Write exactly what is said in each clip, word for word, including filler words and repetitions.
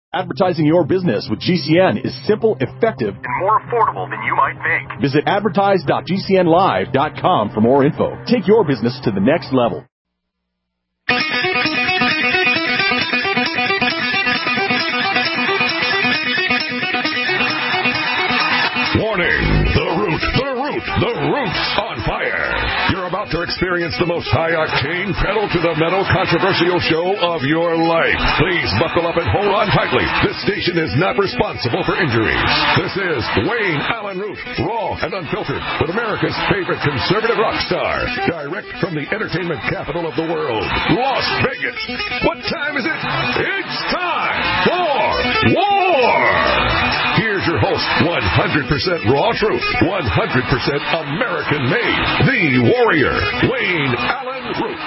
Advertising your business with G C N is simple, effective, and more affordable than you might think. Visit advertise dot g c n live dot com for more info. Take your business to the next level. Warning! The Root, the Root, the Root's on fire. You're about to experience the most high-octane, pedal-to-the-metal controversial show of your life. Please buckle up and hold on tightly. This station is not responsible for injuries. This is Wayne Allen Root, raw and unfiltered, with America's favorite conservative rock star. Direct from the entertainment capital of the world, Las Vegas. What time is it? It's time for war! Here's your host, one hundred percent raw truth, one hundred percent American-made, the warrior, Wayne Allen Root.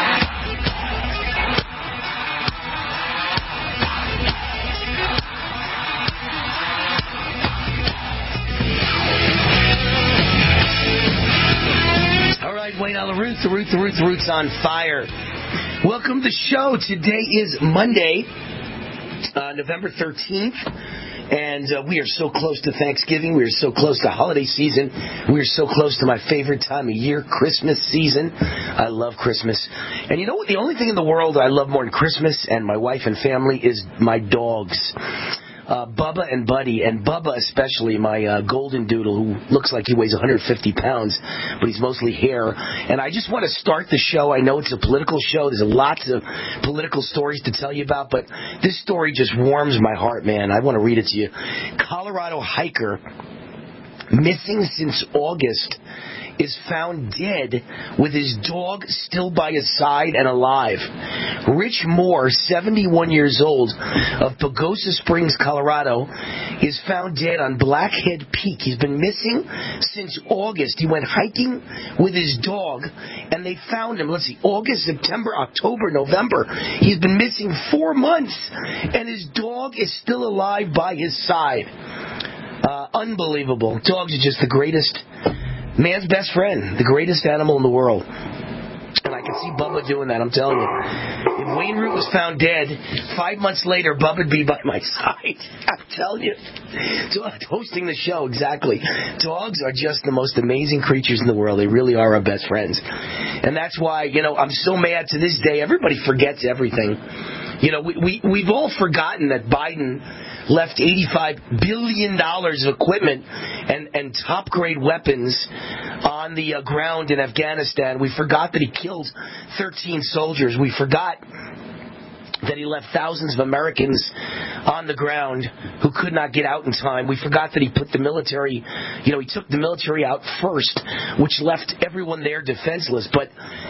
All right, Wayne Allen Root, the Root, the Root, the Root's on fire. Welcome to the show. Today is Monday, uh, November thirteenth. And uh, we are so close to Thanksgiving. We are so close to holiday season. We are so close to my favorite time of year, Christmas season. I love Christmas. And you know what? The only thing in the world I love more than Christmas and my wife and family is my dogs. Uh, Bubba and Buddy, and Bubba especially, my uh, golden doodle, who looks like he weighs one hundred fifty pounds, but he's mostly hair. And I just want to start the show. I know it's a political show. There's lots of political stories to tell you about, but this story just warms my heart, man. I want to read it to you. Colorado hiker, missing since August, is found dead with his dog still by his side and alive. Rich Moore, seventy-one years old, of Pagosa Springs, Colorado, is found dead on Blackhead Peak. He's been missing since August. He went hiking with his dog, and they found him, let's see, August, September, October, November. He's been missing four months, and his dog is still alive by his side. Uh, unbelievable. Dogs are just the greatest. Man's best friend, the greatest animal in the world. And I can see Bubba doing that, I'm telling you. If Wayne Root was found dead, five months later, Bubba would be by my side. I'm telling you. Hosting the show, exactly. Dogs are just the most amazing creatures in the world. They really are our best friends. And that's why, you know, I'm so mad to this day. Everybody forgets everything. You know, we, we, we've all forgotten that Biden left eighty-five billion dollars of equipment and, and top-grade weapons on the uh, ground in Afghanistan. We forgot that he killed thirteen soldiers. We forgot that he left thousands of Americans on the ground who could not get out in time. We forgot that he put the military, you know, he took the military out first, which left everyone there defenseless. But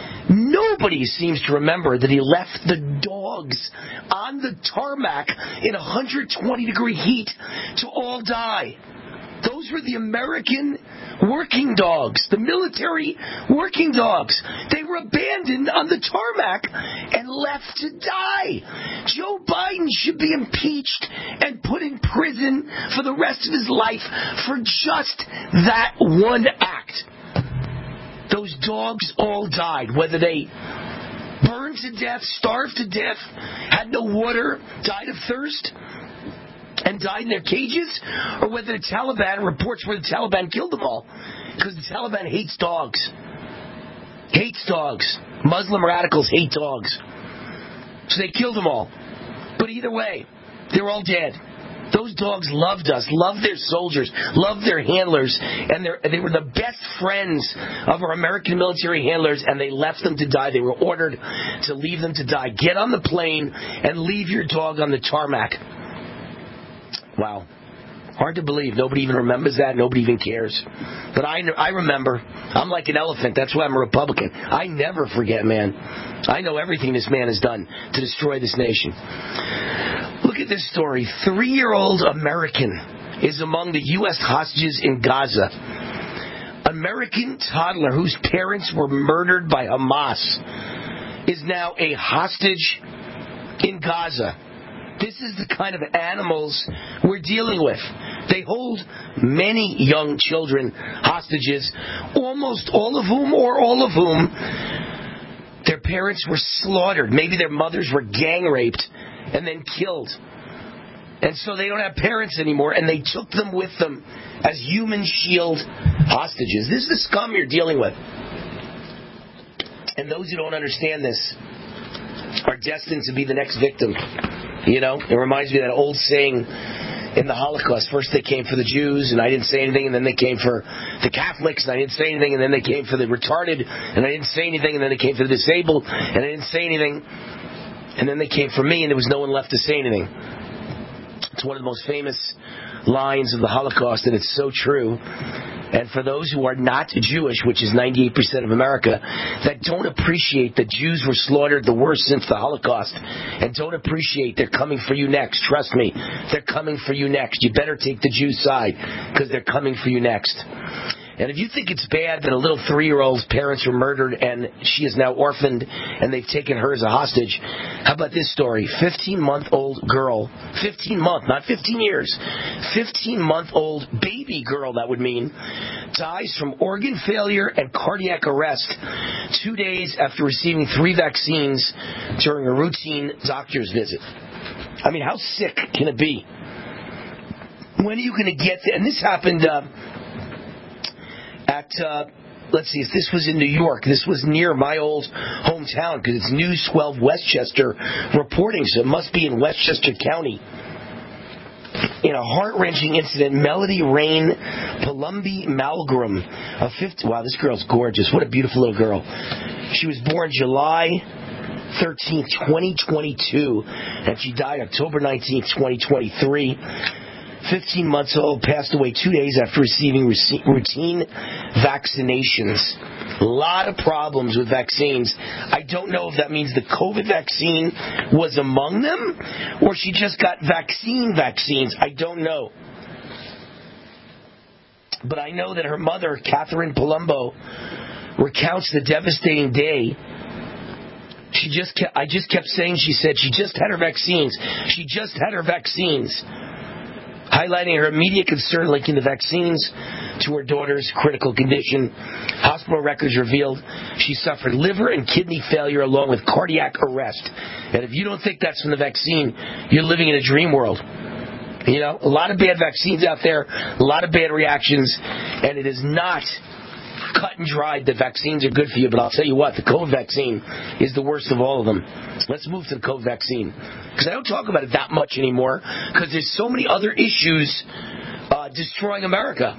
nobody seems to remember that he left the dogs on the tarmac in one hundred twenty degree heat to all die. Those were the American working dogs, the military working dogs. They were abandoned on the tarmac and left to die. Joe Biden should be impeached and put in prison for the rest of his life for just that one act. Those dogs all died, whether they burned to death, starved to death, had no water, died of thirst, and died in their cages, or whether the Taliban, reports where the Taliban killed them all, because the Taliban hates dogs. Hates dogs. Muslim radicals hate dogs. So they killed them all. But either way, they're all dead. Those dogs loved us, loved their soldiers, loved their handlers, and they were the best friends of our American military handlers, and they left them to die. They were ordered to leave them to die. Get on the plane and leave your dog on the tarmac. Wow. Hard to believe. Nobody even remembers that. Nobody even cares. But I, I remember. I'm like an elephant. That's why I'm a Republican. I never forget, man. I know everything this man has done to destroy this nation. Look at this story. Three-year-old American is among the U S hostages in Gaza. American toddler whose parents were murdered by Hamas is now a hostage in Gaza. This is the kind of animals we're dealing with. They hold many young children hostages, almost all of whom, or all of whom, their parents were slaughtered. Maybe their mothers were gang raped and then killed. And so they don't have parents anymore, and they took them with them as human shield hostages. This is the scum you're dealing with. And those who don't understand this are destined to be the next victim. You know, it reminds me of that old saying in the Holocaust. First they came for the Jews, and I didn't say anything, and then they came for the Catholics, and I didn't say anything, and then they came for the retarded, and I didn't say anything, and then they came for the disabled, and I didn't say anything, and then they came for me, and there was no one left to say anything. It's one of the most famous lines of the Holocaust, and it's so true. And for those who are not Jewish, which is ninety-eight percent of America, that don't appreciate that Jews were slaughtered the worst since the Holocaust, and don't appreciate they're coming for you next. Trust me, they're coming for you next. You better take the Jew side, because they're coming for you next. And if you think it's bad that a little three-year-old's parents were murdered and she is now orphaned and they've taken her as a hostage, how about this story? fifteen-month-old girl, fifteen-month, not fifteen years, fifteen-month-old baby girl, that would mean, dies from organ failure and cardiac arrest two days after receiving three vaccines during a routine doctor's visit. I mean, how sick can it be? When are you going to get there? And this happened... Uh, At, uh, let's see, if this was in New York, this was near my old hometown, because it's News twelve Westchester reporting, so it must be in Westchester County. In a heart-wrenching incident, Melody Rain Palumbi Malgram, a fifty, wow, this girl's gorgeous. What a beautiful little girl. She was born July thirteenth, twenty twenty-two, and she died October nineteenth, twenty twenty-three. fifteen months old, passed away two days after receiving routine vaccinations. A lot of problems with vaccines. I don't know if that means the COVID vaccine was among them, or she just got vaccine vaccines. I don't know. But I know that her mother, Catherine Palumbo, recounts the devastating day. She just kept, I just kept saying, she said, she just had her vaccines. She just had her vaccines. Highlighting her immediate concern linking the vaccines to her daughter's critical condition. Hospital records revealed she suffered liver and kidney failure along with cardiac arrest. And if you don't think that's from the vaccine, you're living in a dream world. You know, a lot of bad vaccines out there, a lot of bad reactions, and it is not cut and dried that vaccines are good for you, but I'll tell you what, the COVID vaccine is the worst of all of them. Let's move to the COVID vaccine, because I don't talk about it that much anymore, because there's so many other issues uh, destroying America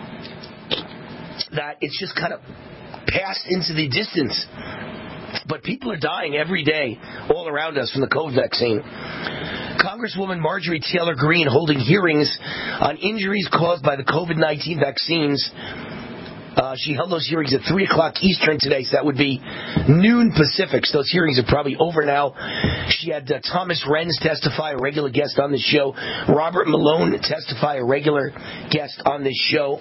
that it's just kind of passed into the distance. But people are dying every day all around us from the COVID vaccine. Congresswoman Marjorie Taylor Greene holding hearings on injuries caused by the COVID nineteen vaccines. Uh, she held those hearings at three o'clock Eastern today, so that would be noon Pacific. So those hearings are probably over now. She had uh, Thomas Renz testify, a regular guest on this show. Robert Malone testify, a regular guest on this show.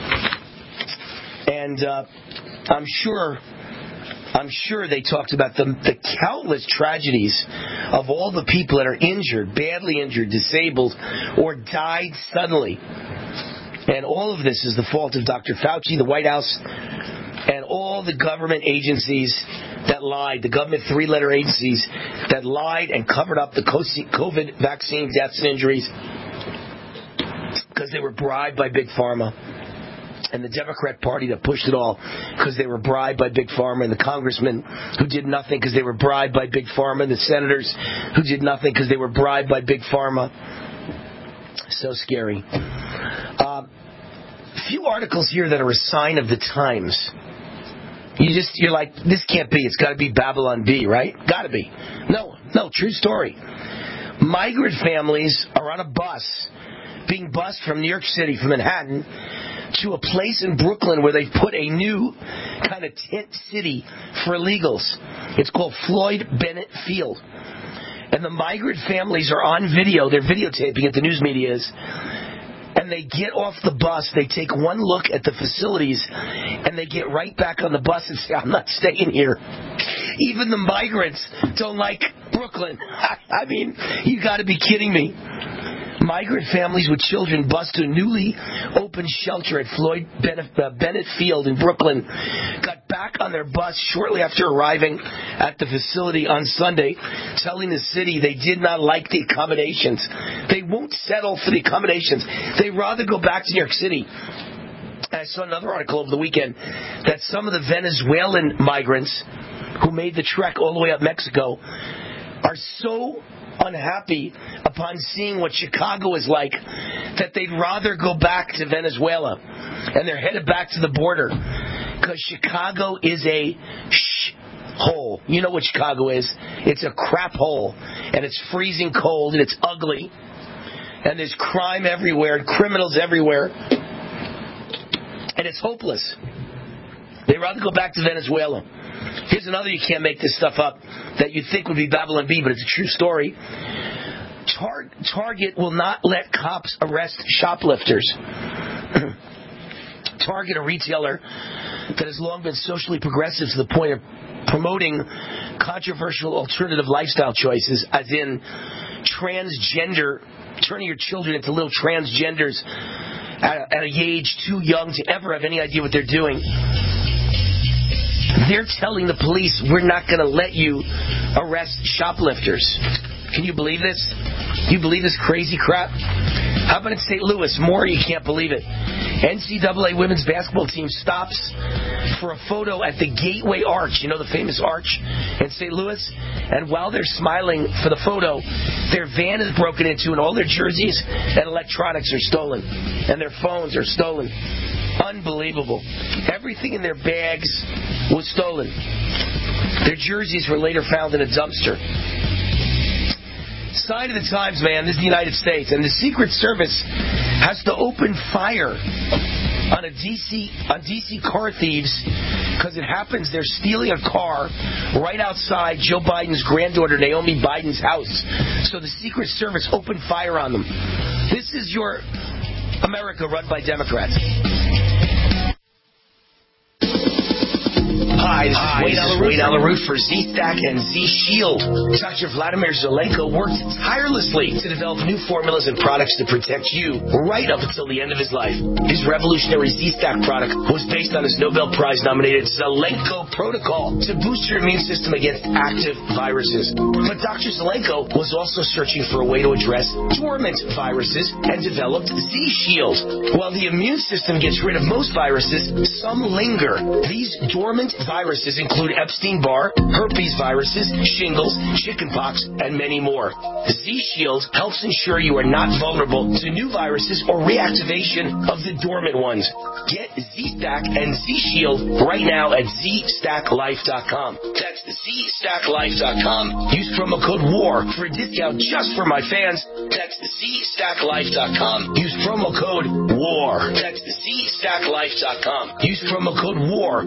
And uh, I'm sure... I'm sure they talked about the, the countless tragedies of all the people that are injured, badly injured, disabled, or died suddenly. And all of this is the fault of Doctor Fauci, the White House, and all the government agencies that lied, the government three-letter agencies that lied and covered up the COVID vaccine deaths and injuries because they were bribed by Big Pharma. And the Democrat Party that pushed it all because they were bribed by Big Pharma, and the congressmen who did nothing because they were bribed by Big Pharma, and the senators who did nothing because they were bribed by Big Pharma. So scary. Uh, few articles here that are a sign of the times. You just, you're like, this can't be. It's got to be Babylon B, right? Got to be. No, no, true story. Migrant families are on a bus, being bused from New York City, from Manhattan, to a place in Brooklyn where they've put a new kind of tent city for illegals. It's called Floyd Bennett Field. And the migrant families are on video. They're videotaping it, the news media is. And they get off the bus. They take one look at the facilities, and they get right back on the bus and say, I'm not staying here. Even the migrants don't like Brooklyn. I mean, you got to be kidding me. migrant families with children bust to a newly opened shelter at Floyd Bennett Field in Brooklyn got back on their bus shortly after arriving at the facility on Sunday, telling the city they did not like the accommodations. They won't settle for the accommodations. They'd rather go back to New York City. I saw another article over the weekend that some of the Venezuelan migrants who made the trek all the way up Mexico are so unhappy upon seeing what Chicago is like that they'd rather go back to Venezuela, and they're headed back to the border because Chicago is a shh hole. You know what Chicago is? It's a crap hole, and it's freezing cold, and it's ugly, and there's crime everywhere and criminals everywhere, and it's hopeless. They'd rather go back to Venezuela. Here's another, you can't make this stuff up, that you'd think would be Babylon Bee, but it's a true story. Tar- Target will not let cops arrest shoplifters. Target, a retailer that has long been socially progressive to the point of promoting controversial alternative lifestyle choices, as in transgender, turning your children into little transgenders at a, at an age too young to ever have any idea what they're doing. They're telling the police, we're not going to let you arrest shoplifters. Can you believe this? You believe this crazy crap? How about in Saint Louis? More, you can't believe it. N C double A women's basketball team stops for a photo at the Gateway Arch. You know the famous arch in Saint Louis? And while they're smiling for the photo, their van is broken into and all their jerseys and electronics are stolen. And their phones are stolen. Unbelievable. Everything in their bags was stolen. Their jerseys were later found in a dumpster. Sign of the times, man. This is the United States. And the Secret Service has to open fire on a D C on D C car thieves because it happens they're stealing a car right outside Joe Biden's granddaughter Naomi Biden's house. So the Secret Service opened fire on them. This is your America run by Democrats. Hi, this Hi, is Wayne Alaroot for Z-Stack and Z-Shield. Doctor Vladimir Zelenko worked tirelessly to develop new formulas and products to protect you right up until the end of his life. His revolutionary Z-Stack product was based on his Nobel Prize-nominated Zelenko protocol to boost your immune system against active viruses. But Doctor Zelenko was also searching for a way to address dormant viruses and developed Z-Shield. While the immune system gets rid of most viruses, some linger. These dormant viruses include Epstein-Barr, herpes viruses, shingles, chickenpox, and many more. Z-Shield helps ensure you are not vulnerable to new viruses or reactivation of the dormant ones. Get Z-Stack and Z-Shield right now at Z Stack Life dot com. That's Z Stack Life dot com. Use promo code WAR for a discount just for my fans. That's Z Stack Life dot com. Use promo code WAR. That's Z Stack Life dot com. Use promo code WAR.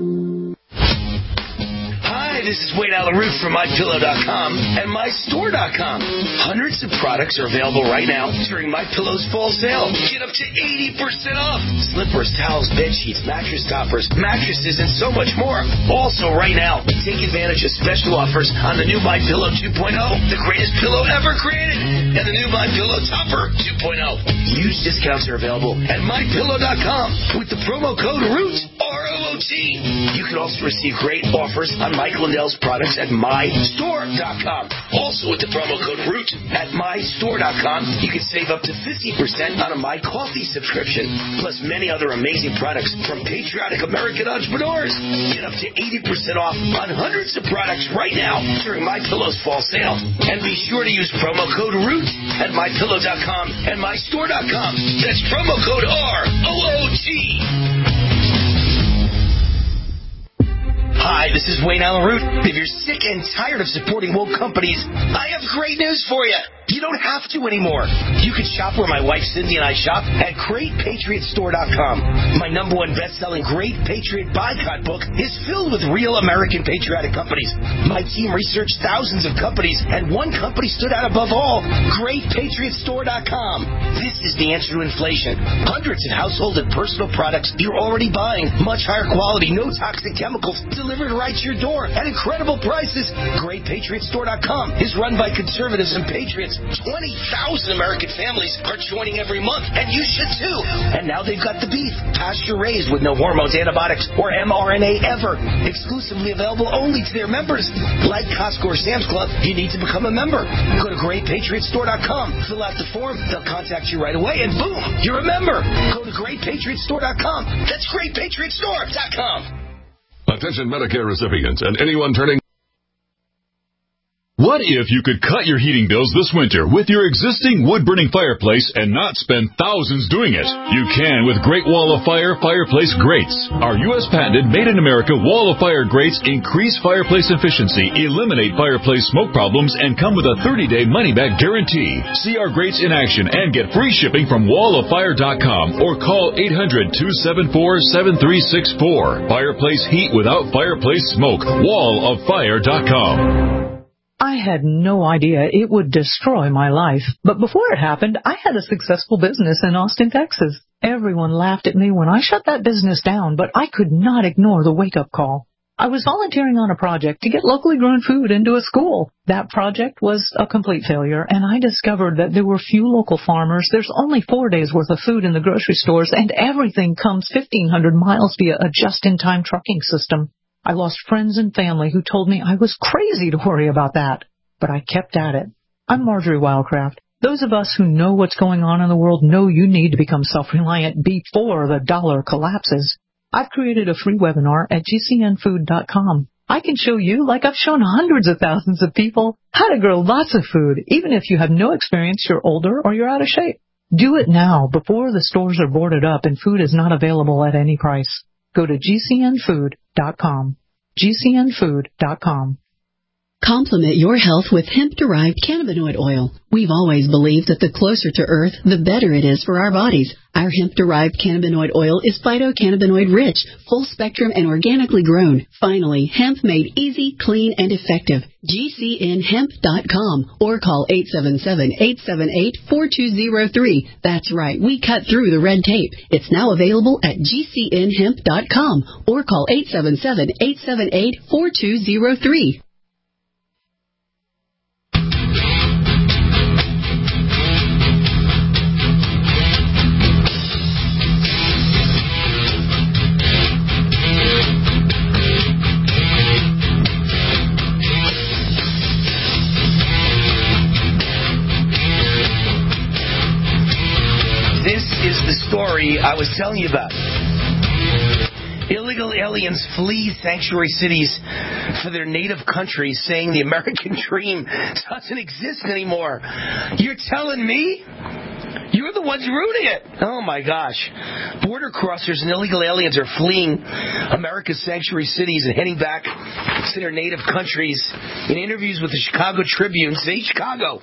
Hi, this is Wayne Alaroot from My Pillow dot com and My Store dot com. Hundreds of products are available right now during MyPillow's fall sale. Get up to eighty percent off. Slippers, towels, bed sheets, mattress toppers, mattresses, and so much more. Also right now, take advantage of special offers on the new MyPillow two point oh, the greatest pillow ever created, and the new MyPillow Topper two point oh. Huge discounts are available at My Pillow dot com with the promo code ROOT, R O O T. You can also receive great offers on Mike Lindell's products at My Store dot com. Also with the promo code ROOT at My Store dot com, you can save up to fifty percent on a My Coffee subscription, plus many other amazing products from patriotic American entrepreneurs. Get up to eighty percent off on hundreds of products right now during My Pillow's fall sale. And be sure to use promo code ROOT at My Pillow dot com and My Store dot com. That's promo code R O O T. Hi, this is Wayne Alaroot. If you're sick and tired of supporting woke companies, I have great news for you. You don't have to anymore. You can shop where my wife Cindy and I shop at Great Patriot Store dot com. My number one best-selling Great Patriot Boycott book is filled with real American patriotic companies. My team researched thousands of companies, and one company stood out above all, Great Patriot Store dot com. This is the answer to inflation. Hundreds of household and personal products you're already buying. Much higher quality, no toxic chemicals, delivered right to your door at incredible prices. Great Patriot Store dot com is run by conservatives and patriots twenty thousand American families are joining every month, and you should too. And now they've got the beef, pasture-raised with no hormones, antibiotics, or M R N A ever. Exclusively available only to their members. Like Costco or Sam's Club, you need to become a member. Go to great patriot store dot com, fill out the form, they'll contact you right away, and boom, you're a member. Go to great patriot store dot com. That's great patriot store dot com. Attention Medicare recipients and anyone turning... What if you could cut your heating bills this winter with your existing wood-burning fireplace and not spend thousands doing it? You can with Great Wall of Fire Fireplace Grates. Our U S patented made-in-America Wall of Fire grates increase fireplace efficiency, eliminate fireplace smoke problems, and come with a thirty-day money-back guarantee. See our grates in action and get free shipping from wall of fire dot com or call eight hundred, two seven four, seven three six four. Fireplace heat without fireplace smoke. wall of fire dot com. I had no idea it would destroy my life. But before it happened, I had a successful business in Austin, Texas. Everyone laughed at me when I shut that business down, but I could not ignore the wake-up call. I was volunteering on a project to get locally grown food into a school. That project was a complete failure, and I discovered that there were few local farmers. There's only four days' worth of food in the grocery stores, and everything comes fifteen hundred miles via a just-in-time trucking system. I lost friends and family who told me I was crazy to worry about that, but I kept at it. I'm Marjorie Wildcraft. Those of us who know what's going on in the world know you need to become self-reliant before the dollar collapses. I've created a free webinar at G C N food dot com. I can show you, like I've shown hundreds of thousands of people, how to grow lots of food, even if you have no experience, you're older, or you're out of shape. Do it now, before the stores are boarded up and food is not available at any price. Go to G C N food dot com. G C N food dot com. Complement your health with hemp-derived cannabinoid oil. We've always believed that the closer to Earth, the better it is for our bodies. Our hemp-derived cannabinoid oil is phytocannabinoid-rich, full-spectrum, and organically grown. Finally, hemp made easy, clean, and effective. G C N hemp dot com or call eight seven seven, eight seven eight, four two zero three. That's right, we cut through the red tape. It's now available at G C N hemp dot com or call eight seven seven, eight seven eight, four two zero three. Story I was telling you about. Illegal aliens flee sanctuary cities for their native countries, saying the American dream doesn't exist anymore. You're telling me? You're the ones rooting it. Oh, my gosh. Border crossers and illegal aliens are fleeing America's sanctuary cities and heading back to their native countries. In interviews with the Chicago Tribune, say Chicago,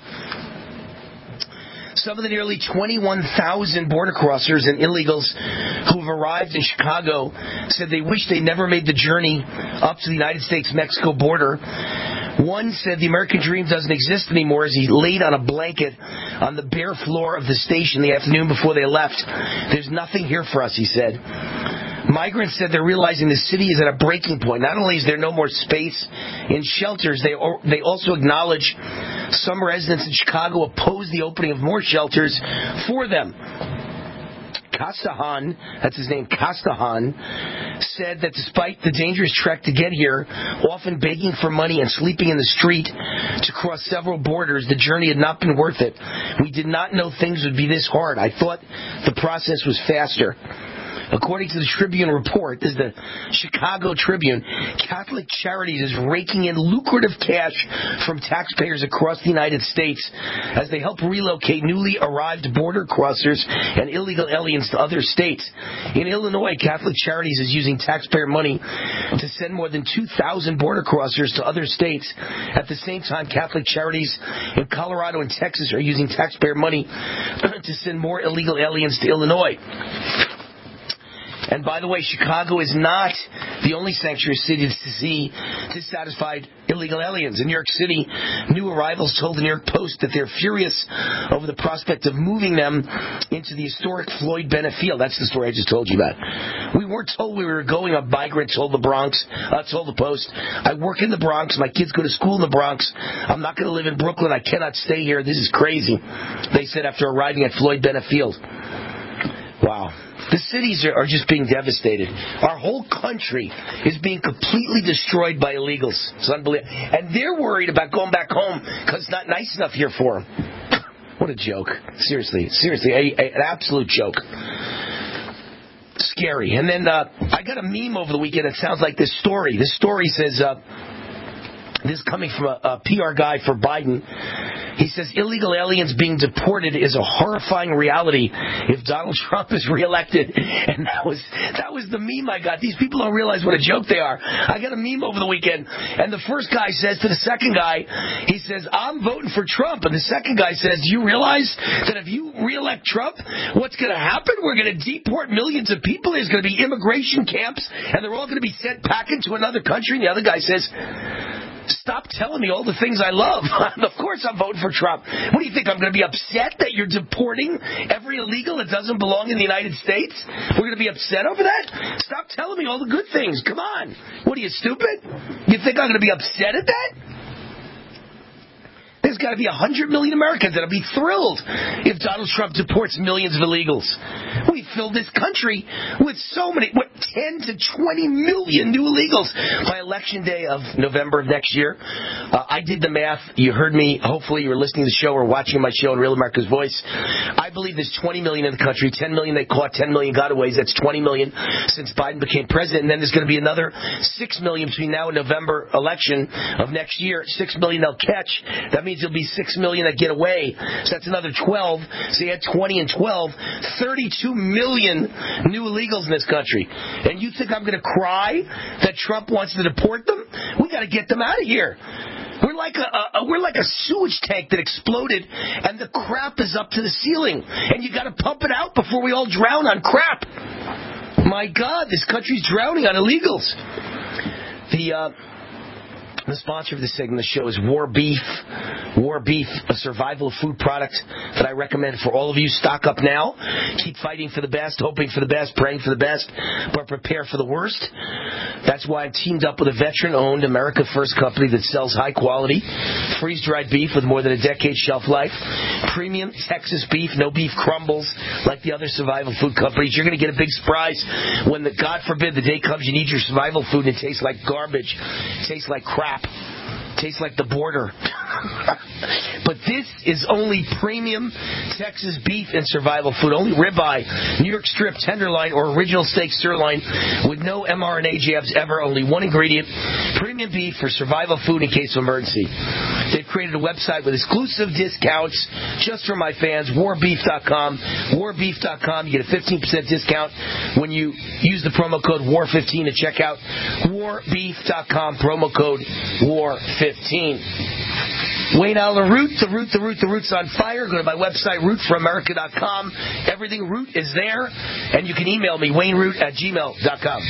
some of the nearly twenty-one thousand border crossers and illegals who have arrived in Chicago said they wish they never made the journey up to the United States-Mexico border. One said the American dream doesn't exist anymore as he laid on a blanket on the bare floor of the station the afternoon before they left. There's nothing here for us, he said. Migrants said they're realizing the city is at a breaking point. Not only is there no more space in shelters, they they also acknowledge some residents in Chicago oppose the opening of more shelters for them. Castahan, that's his name, Castahan, said that despite the dangerous trek to get here, often begging for money and sleeping in the street to cross several borders, the journey had not been worth it. We did not know things would be this hard. I thought the process was faster. According to the Tribune report, this is the Chicago Tribune, Catholic Charities is raking in lucrative cash from taxpayers across the United States as they help relocate newly arrived border crossers and illegal aliens to other states. In Illinois, Catholic Charities is using taxpayer money to send more than two thousand border crossers to other states. At the same time, Catholic Charities in Colorado and Texas are using taxpayer money to send more illegal aliens to Illinois. And by the way, Chicago is not the only sanctuary city to see dissatisfied illegal aliens. In New York City, new arrivals told the New York Post that they're furious over the prospect of moving them into the historic Floyd Bennett Field. That's the story I just told you about. We weren't told we were going. A migrant told the Bronx, uh, told the Post. I work in the Bronx. My kids go to school in the Bronx. I'm not going to live in Brooklyn. I cannot stay here. This is crazy, they said after arriving at Floyd Bennett Field. Wow. The cities are, are just being devastated. Our whole country is being completely destroyed by illegals. It's unbelievable. And they're worried about going back home because it's not nice enough here for them. What a joke. Seriously. Seriously. A, a, an absolute joke. Scary. And then uh, I got a meme over the weekend that sounds like this story. This story says, uh, this is coming from a, a P R guy for Biden. He says illegal aliens being deported is a horrifying reality if Donald Trump is reelected. And that was that was the meme I got. These people don't realize what a joke they are. I got a meme over the weekend, and the first guy says to the second guy, he says, I'm voting for Trump. And the second guy says, do you realize that if you reelect Trump, what's going to happen? We're going to deport millions of people. There's going to be immigration camps, and they're all going to be sent back into another country. And the other guy says, stop telling me all the things I love. Of course I'm voting for Trump. What do you think? I'm going to be upset that you're deporting every illegal that doesn't belong in the United States? We're going to be upset over that? Stop telling me all the good things. Come on. What are you, stupid? You think I'm going to be upset at that? There's got to be one hundred million Americans that will be thrilled if Donald Trump deports millions of illegals. We filled this country with so many, what, ten to twenty million new illegals by election day of November of next year. Uh, I did the math. You heard me. Hopefully you were listening to the show or watching my show on Real America's Voice. I believe there's twenty million in the country. ten million they caught, ten million gotaways. That's twenty million since Biden became president. And then there's going to be another six million between now and November election of next year. six million they'll catch. That means there'll be six million that get away. So that's another twelve. So you had twenty and twelve. thirty-two million new illegals in this country. And you think I'm going to cry that Trump wants to deport them? We got to get them out of here. We're like a, a we're like a sewage tank that exploded, and the crap is up to the ceiling, and you got to pump it out before we all drown on crap. My God, this country's drowning on illegals. The uh, the sponsor of this segment of the show is War Beef. War Beef, a survival food product that I recommend for all of you. Stock up now. Keep fighting for the best, hoping for the best, praying for the best, but prepare for the worst. That's why I've teamed up with a veteran-owned America First company that sells high-quality, freeze-dried beef with more than a decade shelf life. Premium Texas beef, no beef crumbles like the other survival food companies. You're going to get a big surprise when, the, God forbid, the day comes you need your survival food and it tastes like garbage, it tastes like crap. Tastes like the border. But this is only premium Texas beef and survival food. Only ribeye, New York strip, tenderloin, or original steak sirloin with no M R N A jabs ever. Only one ingredient. Premium beef for survival food in case of emergency. They've created a website with exclusive discounts just for my fans. war beef dot com. war beef dot com. You get a fifteen percent discount when you use the promo code war fifteen at checkout. war beef dot com. Promo code war fifteen. Wayne Allen Root, the Root, the Root, the Root's on fire. Go to my website, root for america dot com. Everything Root is there. And you can email me, wayne root at gmail dot com.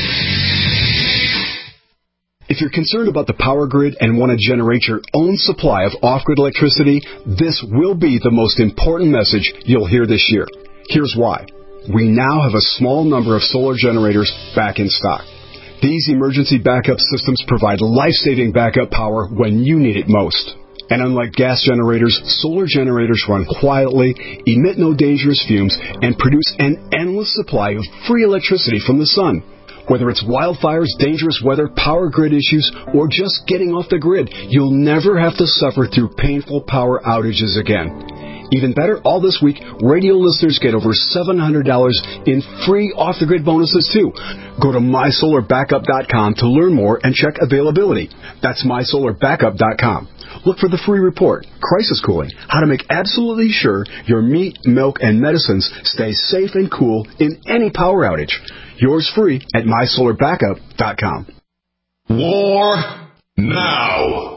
If you're concerned about the power grid and want to generate your own supply of off-grid electricity, this will be the most important message you'll hear this year. Here's why. We now have a small number of solar generators back in stock. These emergency backup systems provide life-saving backup power when you need it most. And unlike gas generators, solar generators run quietly, emit no dangerous fumes, and produce an endless supply of free electricity from the sun. Whether it's wildfires, dangerous weather, power grid issues, or just getting off the grid, you'll never have to suffer through painful power outages again. Even better, all this week, radio listeners get over seven hundred dollars in free off-the-grid bonuses, too. Go to my solar backup dot com to learn more and check availability. That's my solar backup dot com. Look for the free report, Crisis Cooling, how to make absolutely sure your meat, milk, and medicines stay safe and cool in any power outage. Yours free at my solar backup dot com. War now.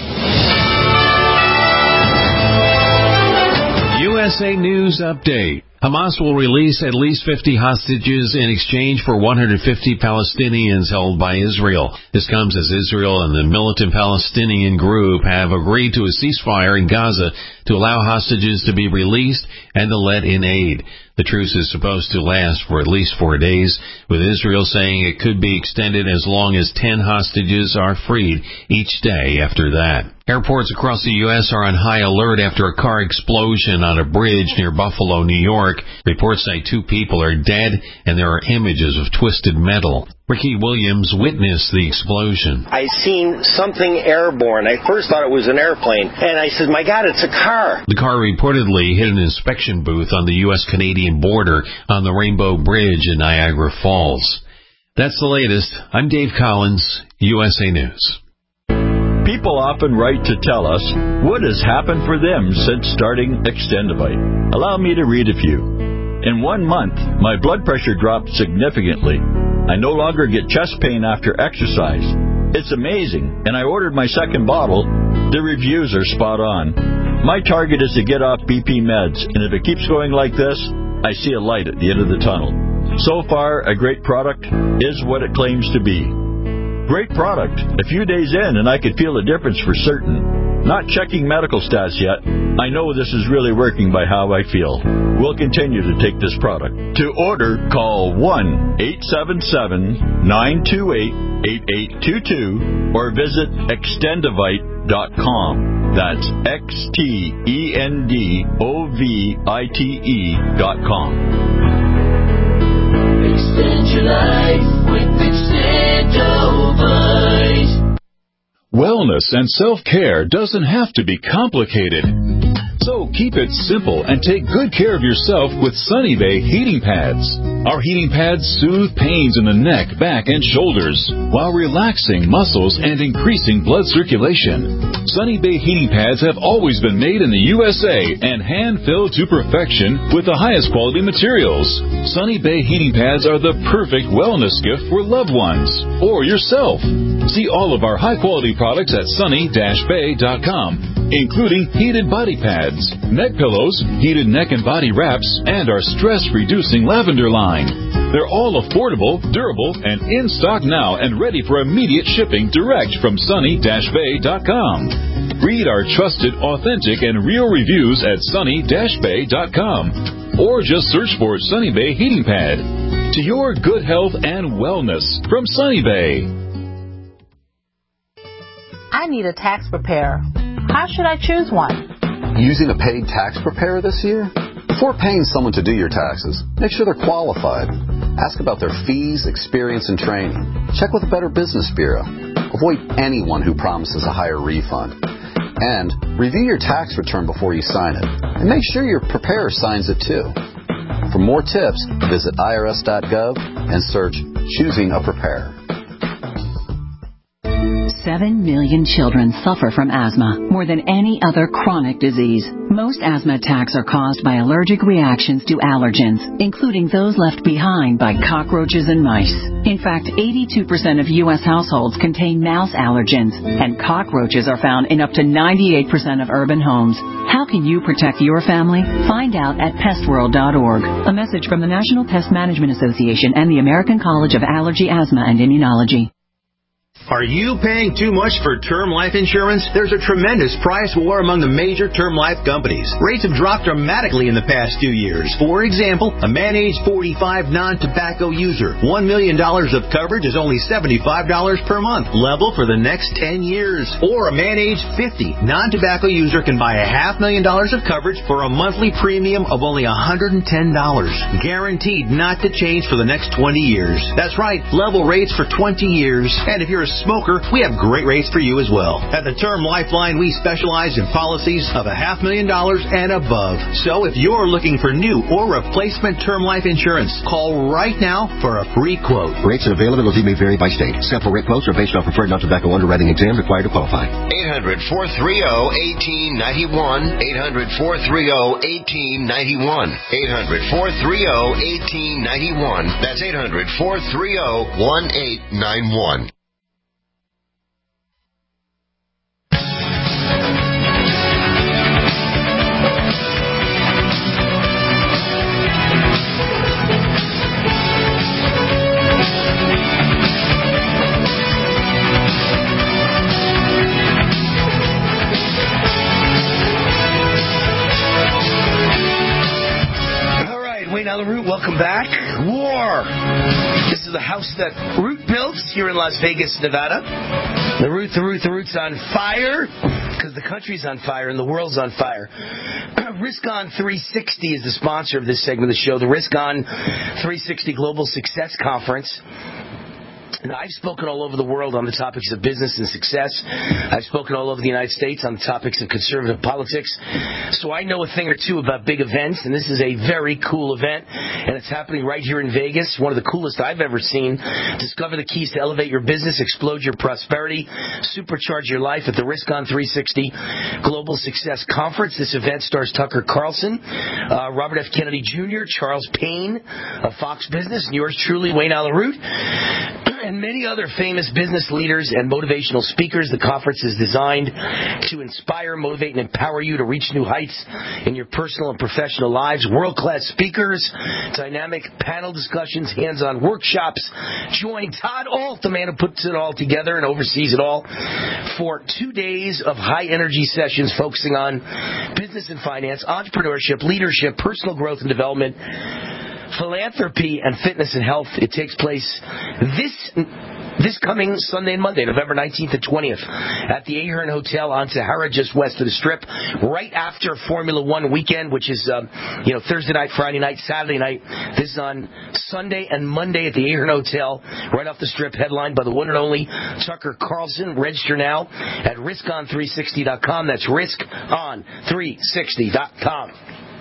U S A News Update. Hamas will release at least fifty hostages in exchange for one hundred fifty Palestinians held by Israel. This comes as Israel and the militant Palestinian group have agreed to a ceasefire in Gaza to allow hostages to be released and to let in aid. The truce is supposed to last for at least four days, with Israel saying it could be extended as long as ten hostages are freed each day after that. Airports across the U S are on high alert after a car explosion on a bridge near Buffalo, New York. Reports say two people are dead and there are images of twisted metal. Ricky Williams witnessed the explosion. I seen something airborne. I first thought it was an airplane, and I said, my God, it's a car. The car reportedly hit an inspection booth on the U S Canadian border on the Rainbow Bridge in Niagara Falls. That's the latest. I'm Dave Collins, U S A News. People often write to tell us what has happened for them since starting Extendivite. Allow me to read a few. In one month, my blood pressure dropped significantly. I no longer get chest pain after exercise. It's amazing, and I ordered my second bottle. The reviews are spot on. My target is to get off B P meds, and if it keeps going like this, I see a light at the end of the tunnel. So far, a great product is what it claims to be. Great product. A few days in, and I could feel a difference for certain. Not checking medical stats yet. I know this is really working by how I feel. We'll continue to take this product. To order, call one eight seven seven, nine two eight, eight eight two two or visit extendivite dot com. That's X T E N D O V I T E dot com. Extend your life with Extendivite. Wellness and self-care doesn't have to be complicated. So keep it simple and take good care of yourself with Sunny Bay heating pads. Our heating pads soothe pains in the neck, back, and shoulders while relaxing muscles and increasing blood circulation. Sunny Bay heating pads have always been made in the U S A and hand-filled to perfection with the highest quality materials. Sunny Bay heating pads are the perfect wellness gift for loved ones or yourself. See all of our high-quality products at sunny dash bay dot com, including heated body pads, neck pillows, heated neck and body wraps, and our stress-reducing lavender line. They're all affordable, durable, and in stock now and ready for immediate shipping direct from sunny dash bay dot com. Read our trusted, authentic, and real reviews at sunny dash bay dot com or just search for Sunny Bay Heating Pad. To your good health and wellness from Sunny Bay. I need a tax preparer. How should I choose one? Using a paid tax preparer this year? Before paying someone to do your taxes, make sure they're qualified. Ask about their fees, experience, and training. Check with a Better Business Bureau. Avoid anyone who promises a higher refund. And review your tax return before you sign it. And make sure your preparer signs it too. For more tips, visit I R S dot gov and search Choosing a Preparer. Seven million children suffer from asthma, more than any other chronic disease. Most asthma attacks are caused by allergic reactions to allergens, including those left behind by cockroaches and mice. In fact, eighty-two percent of U S households contain mouse allergens, and cockroaches are found in up to ninety-eight percent of urban homes. How can you protect your family? Find out at pest world dot org. A message from the National Pest Management Association and the American College of Allergy, Asthma, and Immunology. Are you paying too much for term life insurance? There's a tremendous price war among the major term life companies. Rates have dropped dramatically in the past two years. For example, a man age forty-five non-tobacco user, one million dollars of coverage is only seventy-five dollars per month, level for the next ten years. Or a man age fifty non-tobacco user can buy a half million dollars of coverage for a monthly premium of only one hundred ten dollars. Guaranteed not to change for the next twenty years. That's right, level rates for twenty years. And if you're a smoker, we have great rates for you as well. At the Term Lifeline, we specialize in policies of a half million dollars and above. So if you're looking for new or replacement term life insurance, call right now for a free quote. Rates and availability may vary by state. Sample rate quotes are based on preferred non-tobacco underwriting exam required to qualify. eight hundred, four three zero, one eight nine one. eight hundred, four three zero, one eight nine one. eight hundred, four three zero, one eight nine one. That's eight hundred, four three zero, one eight nine one. La Root, welcome back. War. This is the house that Root built here in Las Vegas, Nevada. The Root, the Root, the Root's on fire because the country's on fire and the world's on fire. Risk-On three sixty is the sponsor of this segment of the show, the Risk-On three sixty Global Success Conference. And I've spoken all over the world on the topics of business and success. I've spoken all over the United States on the topics of conservative politics. So I know a thing or two about big events, and this is a very cool event. And it's happening right here in Vegas, one of the coolest I've ever seen. Discover the keys to elevate your business, explode your prosperity, supercharge your life at the Risk-On three sixty Global Success Conference. This event stars Tucker Carlson, uh, Robert F. Kennedy Junior, Charles Payne of Fox Business, and yours truly, Wayne Allyn Root, and many other famous business leaders and motivational speakers. The conference is designed to inspire, motivate, and empower you to reach new heights in your personal and professional lives. World-class speakers, dynamic panel discussions, hands-on workshops. Join Todd Alt, the man who puts it all together and oversees it all, for two days of high-energy sessions focusing on business and finance, entrepreneurship, leadership, personal growth and development, philanthropy, and fitness and health. It takes place this this coming Sunday and Monday, November nineteenth and twentieth, at the Ahern Hotel on Sahara, just west of the Strip, right after Formula One weekend, which is um, you know Thursday night, Friday night, Saturday night. This is on Sunday and Monday at the Ahern Hotel, right off the Strip, headlined by the one and only Tucker Carlson. Register now at risk on three sixty dot com. That's risk on three sixty dot com.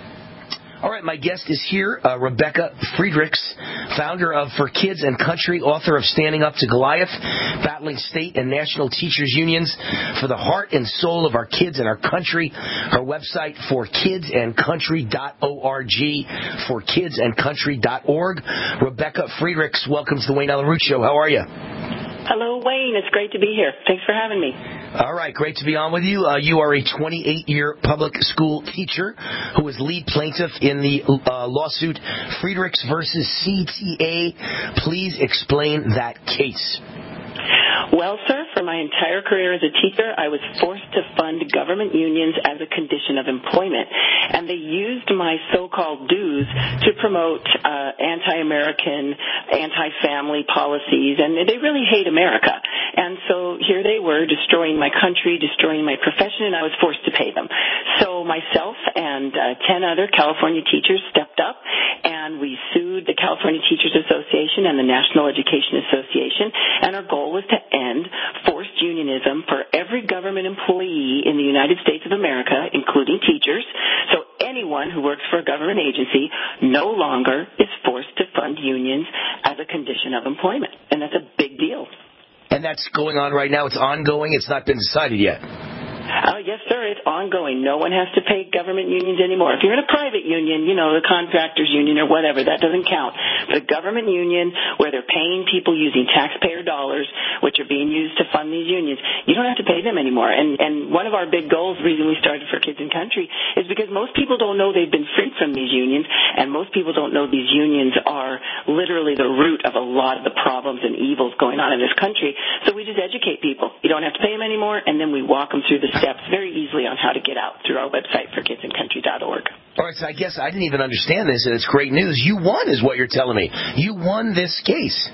All right, my guest is here, uh, Rebecca Friedrichs, founder of For Kids and Country, author of Standing Up to Goliath, battling state and national teachers' unions for the heart and soul of our kids and our country. Her website, for kids and country dot org, for kids and country dot org. Rebecca Friedrichs, welcome to the Wayne Allyn Root Show. How are you? Hello, Wayne. It's great to be here. Thanks for having me. All right, great to be on with you. Uh, you are a twenty-eight-year public school teacher who is lead plaintiff in the uh, lawsuit Friedrichs versus C T A. Please explain that case. Well, sir, for my entire career as a teacher, I was forced to fund government unions as a condition of employment. And they used my so-called dues to promote uh, anti-American, anti-family policies, and they really hate America. And so here they were, destroying my country, destroying my profession, and I was forced to pay them. So myself and uh, ten other California teachers stepped up, and we sued the California Teachers Association and the National Education Association, and our goal was to end forced unionism for every government employee in the United States of America, including teachers. So anyone who works for a government agency no longer is forced to fund unions as a condition of employment, and that's a big deal. And that's going on right now. It's ongoing. It's not been decided yet. Uh, yes, sir, it's ongoing. No one has to pay government unions anymore. If you're in a private union, you know, the contractors union or whatever, that doesn't count. But a government union where they're paying people using taxpayer dollars, which are being used to fund these unions, you don't have to pay them anymore. And, and one of our big goals, the reason we started For Kids and Country, is because most people don't know they've been freed from these unions, and most people don't know these unions are literally the root of a lot of the problems and evils going on in this country. So we just educate people. You don't have to pay them anymore, and then we walk them through the steps very easily on how to get out through our website, for kids and country dot org. All right, so I guess I didn't even understand this, and it's great news. You won is what you're telling me. You won this case.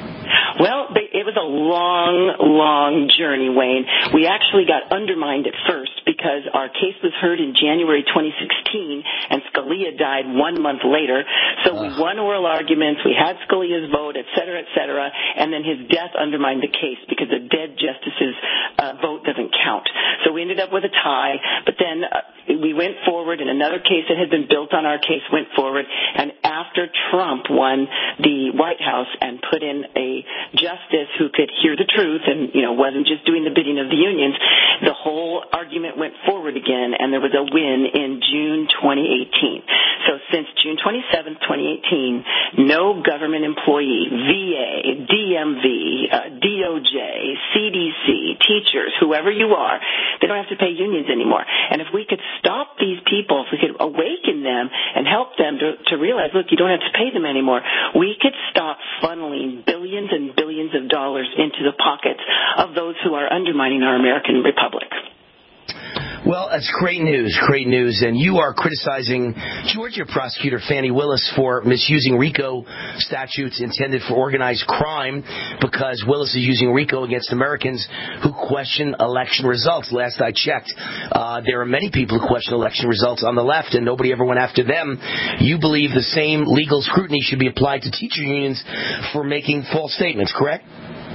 Well, they, it was a long, long journey, Wayne. We actually got undermined at first because our case was heard in January twenty sixteen, and Scalia died one month later. So uh. we won oral arguments, we had Scalia's vote, et cetera, et cetera, and then his death undermined the case because a dead justice's uh, vote doesn't count. So we ended up with a tie, but then uh, we went forward, and another case that had been built on our case went forward, and after Trump won the White House and put in a justice who could hear the truth and, you know, wasn't just doing the bidding of the unions, the whole argument went forward again, and there was a win in June twenty eighteen. So since June twenty-seventh, twenty eighteen, no government employee, V A, D M V, uh, D O J, C D C, teachers, whoever you are, they don't have to pay unions anymore. And if we could stop these people, if we could awaken them and help them to, to realize, look, you don't have to pay them anymore, we could stop funneling billions and billions of dollars into the pockets of those who are undermining our American republic. Well, that's great news, great news. And you are criticizing Georgia prosecutor Fani Willis for misusing RICO statutes intended for organized crime because Willis is using RICO against Americans who question election results. Last I checked, uh, there are many people who question election results on the left, and nobody ever went after them. You believe the same legal scrutiny should be applied to teacher unions for making false statements, correct?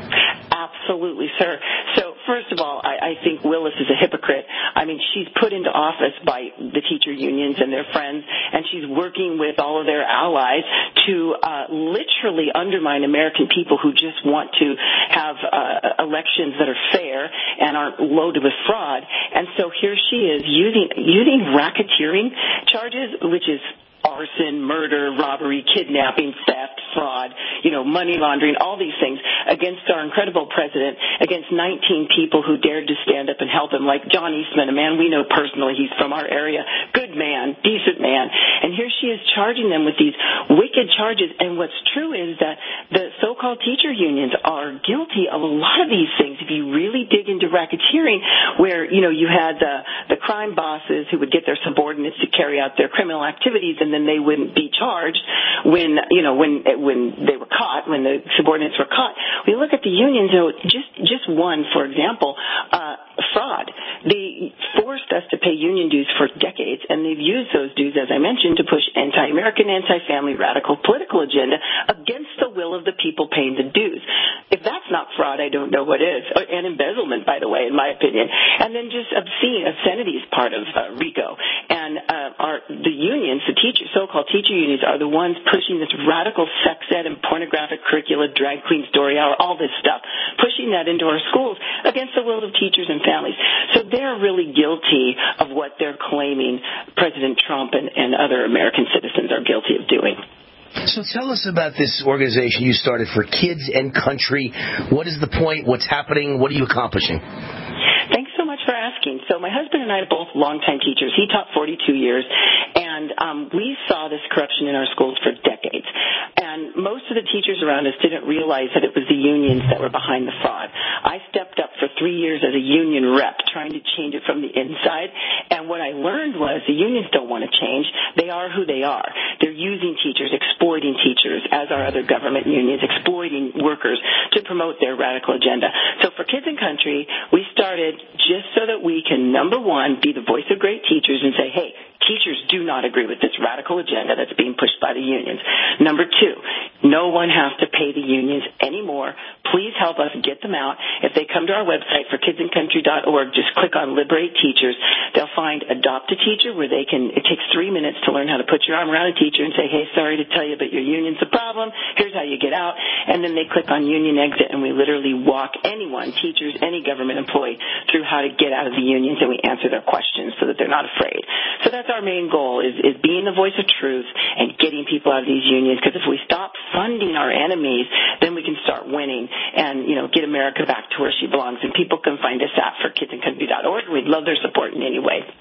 Absolutely, sir. So, first of all, I, I think Willis is a hypocrite. I mean, she's put into office by the teacher unions and their friends, and she's working with all of their allies to uh, literally undermine American people who just want to have uh, elections that are fair and aren't loaded with fraud. And so here she is using using racketeering charges, which is arson, murder, robbery, kidnapping, theft, fraud, you know, money laundering, all these things against our incredible president, against nineteen people who dared to stand up and help him, like John Eastman, a man we know personally. He's from our area. Good man, decent man. And here she is charging them with these wicked charges. And what's true is that the so-called teacher unions are guilty of a lot of these things. If you really dig into racketeering, where, you know, you had the, the crime bosses who would get their subordinates to carry out their criminal activities, and then they wouldn't be charged when, you know, when when they were caught, when the subordinates were caught. We look at the unions, you know, just just one, for example, uh, fraud. They forced us to pay union dues for decades, and they've used those dues, as I mentioned, to push anti-American, anti-family, radical political agenda against the will of the people paying the dues. If that's not fraud, I don't know what is. And embezzlement, by the way, in my opinion. And then just obscene, obscenity is part of uh, RICO. And uh, our, the unions, the teachers, so-called teacher unions, are the ones pushing this radical sex ed and pornographic curricula, drag queen story hour, all this stuff, pushing that into our schools against the will of teachers and families. So they're really guilty of what they're claiming President Trump and, and other American citizens are guilty of doing. So tell us about this organization you started for Kids and Country. What is the point? What's happening? What are you accomplishing? Thanks so much for asking. So my husband and I are both longtime teachers. He taught forty-two years, and um, we saw this corruption in our schools for decades. And most of the teachers around us didn't realize that it was the unions that were behind the fraud. I stepped up for three years as a union rep, trying to change it from the inside. And what I learned was the unions don't want to change. They are who they are. They're using teachers, exploiting teachers, as are other government unions, exploiting workers to promote their radical agenda. So for Kids and Country, we started just so that we can, number one, be the voice of great teachers and say, hey, teachers do not agree with this radical agenda that's being pushed by the unions. Number two, no one has to pay the unions anymore. Please help us get them out. If they come to our website for kids and country dot org, just click on Liberate Teachers. They'll find Adopt a Teacher, where they can, it takes three minutes to learn how to put your arm around a teacher and say, hey, sorry to tell you, but your union's a problem. Here's how you get out. And then they click on Union Exit, and we literally walk anyone, teachers, any government employee, through how to get out of the unions, and we answer their questions so that they're not afraid. So that's our main goal, is, is being the voice of truth and getting people out of these unions, because if we stop funding our enemies, then we can start winning and, you know, get America back to where she belongs. And people can find us at for kids and country dot org. We'd love their support in any way.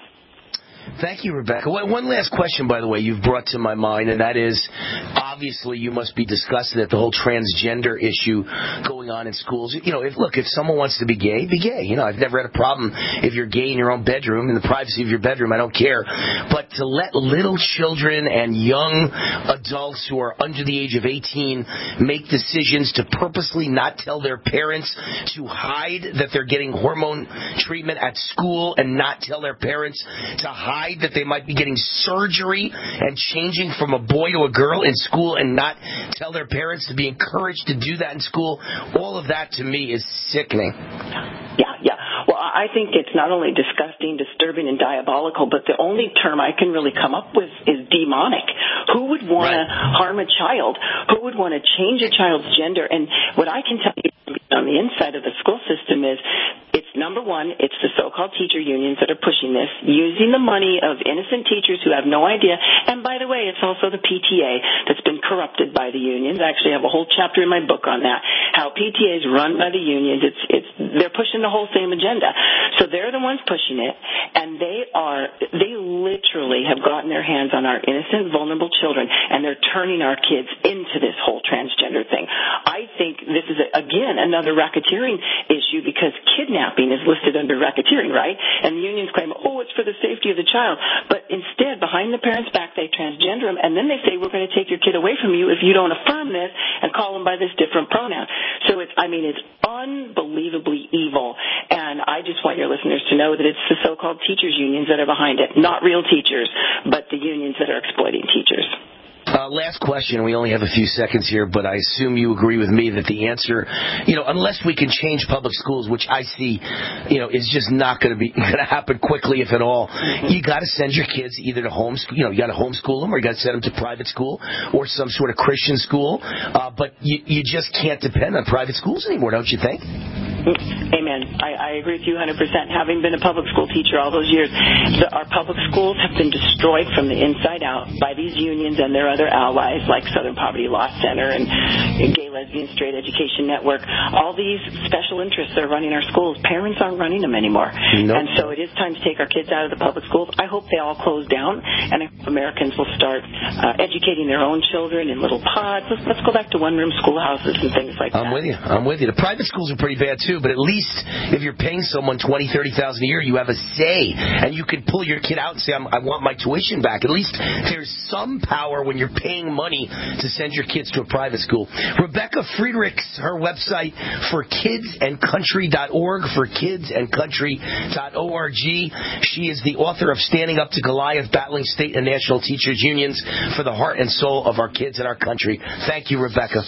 Thank you, Rebecca. One last question, by the way, you've brought to my mind, and that is, obviously you must be disgusted at the whole transgender issue going on in schools. You know, if look, if someone wants to be gay, be gay. You know, I've never had a problem if you're gay in your own bedroom, in the privacy of your bedroom, I don't care. But to let little children and young adults who are under the age of eighteen make decisions to purposely not tell their parents, to hide that they're getting hormone treatment at school and not tell their parents, to hide that they might be getting surgery and changing from a boy to a girl in school and not tell their parents, to be encouraged to do that in school, all of that to me is sickening. Yeah, yeah. Well, I think it's not only disgusting, disturbing, and diabolical, but the only term I can really come up with is demonic. Who would want right. to harm a child? Who would want to change a child's gender? And what I can tell you on the inside of the school system is, it's number one, it's the so-called teacher unions that are pushing this, using the money of innocent teachers who have no idea. And by the way, it's also the P T A that's been corrupted by the unions. I actually have a whole chapter in my book on that, how P T A is run by the unions. It's, it's, they're pushing the whole same agenda. So they're the ones pushing it, and they are, they literally have gotten their hands on our innocent, vulnerable children, and they're turning our kids into this whole transgender thing. I think this is, again, another racketeering issue. issue because kidnapping is listed under racketeering, right? And the unions claim, oh, it's for the safety of the child. But instead, behind the parent's back, they transgender them, and then they say, we're going to take your kid away from you if you don't affirm this and call him by this different pronoun. So it's, I mean, it's unbelievably evil. And I just want your listeners to know that it's the so-called teachers unions that are behind it, not real teachers, but the unions that are exploiting teachers. Uh, last question. We only have a few seconds here, but I assume you agree with me that the answer, you know, unless we can change public schools, which I see, you know, is just not going to be going to happen quickly, if at all. You got to send your kids either to homeschool, you know, you got to homeschool them, or you got to send them to private school or some sort of Christian school. Uh, but you, you just can't depend on private schools anymore, don't you think? Amen. I, I agree with you one hundred percent. Having been a public school teacher all those years, the, our public schools have been destroyed from the inside out by these unions and their other allies like Southern Poverty Law Center and, and Gay, Lesbian, Straight Education Network. All these special interests that are running our schools, parents aren't running them anymore. Nope. And so it is time to take our kids out of the public schools. I hope they all close down, and I hope Americans will start uh, educating their own children in little pods. Let's, let's go back to one-room schoolhouses and things like I'm that. I'm with you. I'm with you. The private schools are pretty bad, too, but at least if you're paying someone twenty thousand dollars, thirty thousand dollars a year, you have a say, and you can pull your kid out and say, I'm, I want my tuition back. At least there's some power when you're paying money to send your kids to a private school. Rebecca Friedrichs, her website, for kids and country dot org, for kids and country dot org. She is the author of Standing Up to Goliath, Battling State and National Teachers Unions for the Heart and Soul of Our Kids and Our Country. Thank you, Rebecca.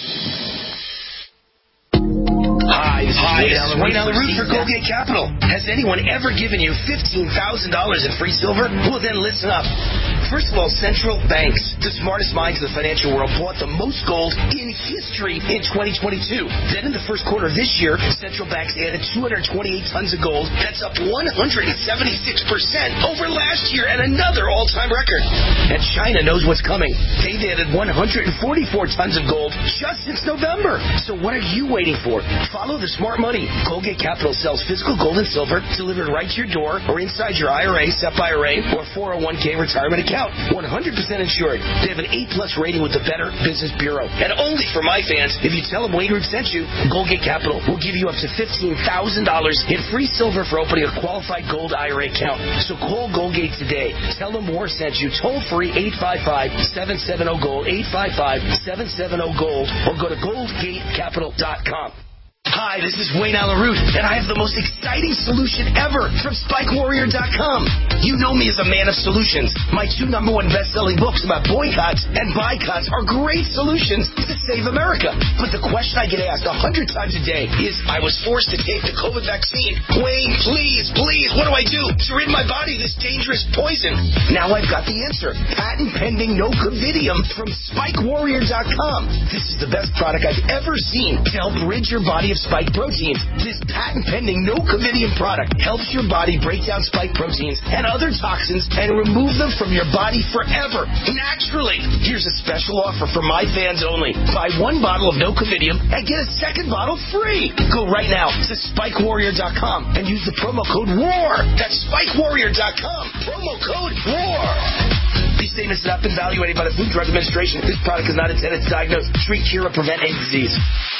Hi, this is Hi, Wayne Allen, Wayne Allen Root for Colgate Capital. Has anyone ever given you fifteen thousand dollars in free silver? Well, then listen up. First of all, central banks, the smartest minds of the financial world, bought the most gold in history in twenty twenty-two. Then in the first quarter of this year, central banks added two hundred twenty-eight tons of gold. That's up one hundred seventy-six percent over last year and another all-time record. And China knows what's coming. They've added one hundred forty-four tons of gold just since November. So what are you waiting for? Follow the smart money. Colgate Capital sells physical gold and silver delivered right to your door or inside your I R A, S E P I R A, or four oh one k retirement account. one hundred percent insured. They have an A plus rating with the Better Business Bureau. And only for my fans, if you tell them Wayne Root sent you, Colgate Capital will give you up to fifteen thousand dollars in free silver for opening a qualified gold I R A account. So call Colgate today. Tell them War sent you. Toll free eight five five, seven seven zero, GOLD, eight five five, seven seven zero, GOLD, or go to gold gate capital dot com. Hi, this is Wayne Allen Root, and I have the most exciting solution ever from Spike Warrior dot com. You know me as a man of solutions. My two number one best-selling books about boycotts and boycotts are great solutions to save America. But the question I get asked a hundred times a day is, I was forced to take the COVID vaccine. Wayne, please, please, what do I do to rid my body of this dangerous poison? Now I've got the answer. Patent pending Nocovidium from Spike Warrior dot com. This is the best product I've ever seen to help rid your body of spike proteins. This patent-pending Nocovidium product helps your body break down spike proteins and other toxins and remove them from your body forever, naturally. Here's a special offer for my fans only. Buy one bottle of Nocovidium and get a second bottle free. Go right now to Spike Warrior dot com and use the promo code WAR. That's Spike Warrior dot com. Promo code WAR. These statements have not been evaluated by the Food and Drug Administration. This product is not intended to diagnose, treat, cure, or prevent any disease.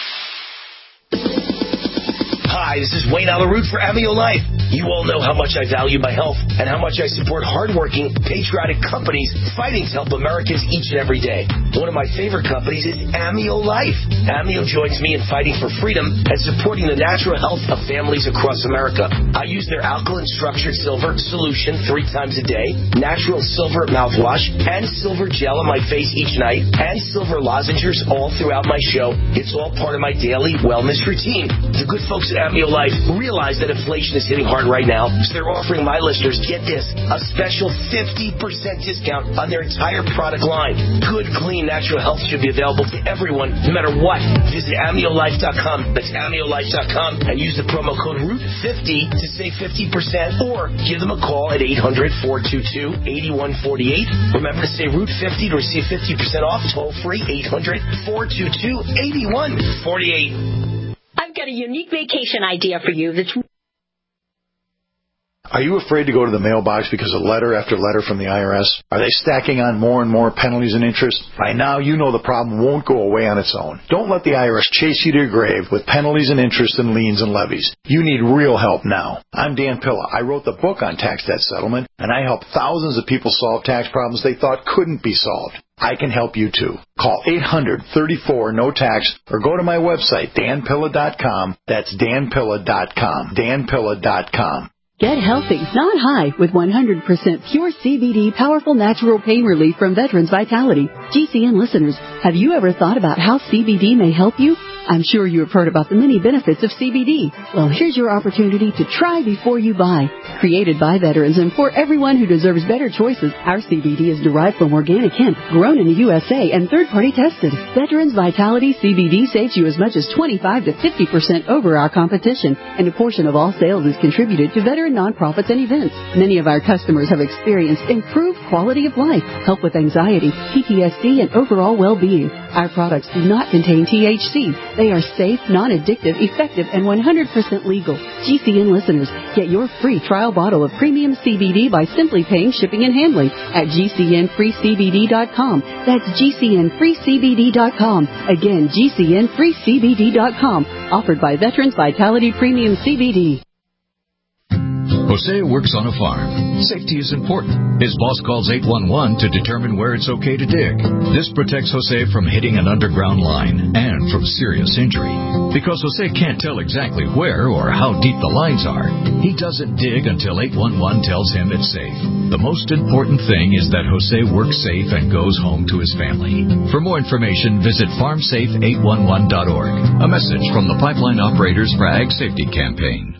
Hi, this is Wayne Allen Root for Amio Life. You all know how much I value my health and how much I support hardworking, patriotic companies fighting to help Americans each and every day. One of my favorite companies is Amio Life. Amio joins me in fighting for freedom and supporting the natural health of families across America. I use their alkaline structured silver solution three times a day, natural silver mouthwash, and silver gel on my face each night, and silver lozenges all throughout my show. It's all part of my daily wellness routine. The good folks at Amio Life realize that inflation is hitting hard right now, so they're offering my listeners, get this, a special fifty percent discount on their entire product line. Good, clean, natural health should be available to everyone, no matter what. Visit amio life dot com. That's amio life dot com and use the promo code root fifty to save fifty percent, or give them a call at eight hundred, four two two, eight one four eight. Remember to say root fifty to receive fifty percent off. Toll free eight hundred, four two two, eight one four eight. I've got a unique vacation idea for you that's Are you afraid to go to the mailbox because of letter after letter from the I R S? Are they stacking on more and more penalties and interest? By now, you know the problem won't go away on its own. Don't let the I R S chase you to your grave with penalties and interest and liens and levies. You need real help now. I'm Dan Pilla. I wrote the book on tax debt settlement, and I help thousands of people solve tax problems they thought couldn't be solved. I can help you too. Call eight hundred, thirty-four, no tax or go to my website, dan pilla dot com. That's dan pilla dot com. dan pilla dot com. Get healthy, not high, with one hundred percent pure C B D powerful natural pain relief from Veterans Vitality. G C N listeners, have you ever thought about how C B D may help you? I'm sure you have heard about the many benefits of C B D. Well, here's your opportunity to try before you buy. Created by veterans and for everyone who deserves better choices, our C B D is derived from organic hemp, grown in the U S A and third-party tested. Veterans Vitality C B D saves you as much as twenty-five to fifty percent over our competition, and a portion of all sales is contributed to veteran nonprofits and events. Many of our customers have experienced improved quality of life, help with anxiety, P T S D, and overall well-being. Our products do not contain T H C. They are safe, non-addictive, effective, and one hundred percent legal. G C N listeners, get your free trial bottle of premium C B D by simply paying shipping and handling at G C N free C B D dot com. That's G C N free C B D dot com. Again, G C N free C B D dot com. Offered by Veterans Vitality Premium C B D. Jose works on a farm. Safety is important. His boss calls eight one one to determine where it's okay to dig. This protects Jose from hitting an underground line and from serious injury. Because Jose can't tell exactly where or how deep the lines are, he doesn't dig until eight one one tells him it's safe. The most important thing is that Jose works safe and goes home to his family. For more information, visit farm safe eight one one dot org. A message from the Pipeline Operators for Ag Safety Campaign.